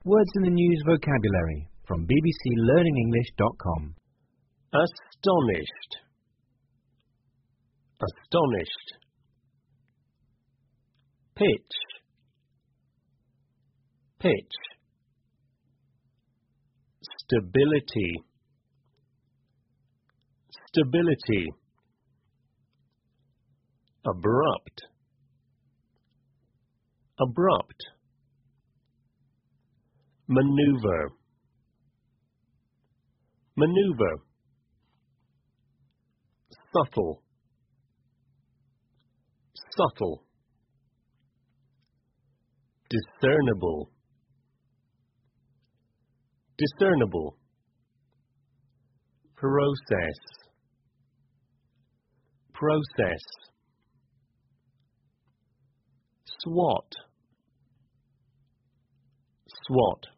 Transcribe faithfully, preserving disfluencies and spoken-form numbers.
Words in the News vocabulary from b b c learning english dot com. Astonished. Astonished. Pitch. Pitch. Stability. Stability. Abrupt. Abrupt. Maneuver. Maneuver. Subtle. Subtle. Discernible. Discernible. Process. Process. SWOT. SWOT.